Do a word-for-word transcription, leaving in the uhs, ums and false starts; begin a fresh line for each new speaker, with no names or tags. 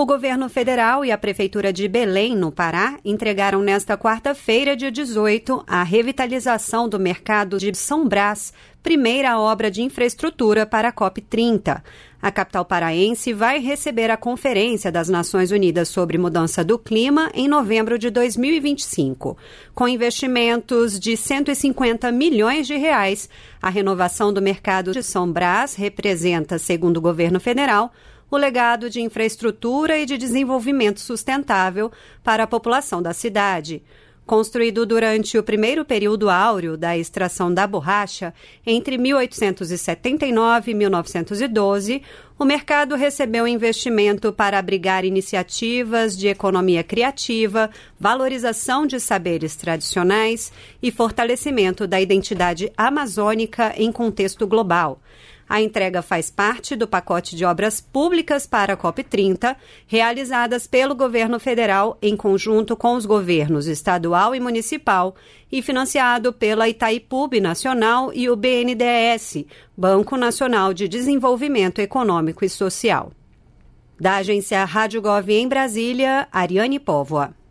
O governo federal e a Prefeitura de Belém, no Pará, entregaram nesta quarta-feira, dia dezoito, a revitalização do mercado de São Brás, primeira obra de infraestrutura para a COP trinta. A capital paraense vai receber a Conferência das Nações Unidas sobre Mudança do Clima em novembro de dois mil e vinte e cinco. Com investimentos de cento e cinquenta milhões de reais, a renovação do mercado de São Brás representa, segundo o governo federal, o legado de infraestrutura e de desenvolvimento sustentável para a população da cidade. Construído durante o primeiro período áureo da extração da borracha, entre mil oitocentos e setenta e nove e mil novecentos e doze, o mercado recebeu investimento para abrigar iniciativas de economia criativa, valorização de saberes tradicionais e fortalecimento da identidade amazônica em contexto global. A entrega faz parte do pacote de obras públicas para a COP trinta, realizadas pelo governo federal em conjunto com os governos estadual e municipal e financiado pela Itaipu Binacional e o B N D E S, Banco Nacional de Desenvolvimento Econômico e Social. Da agência Rádio Gov em Brasília, Ariane Póvoa.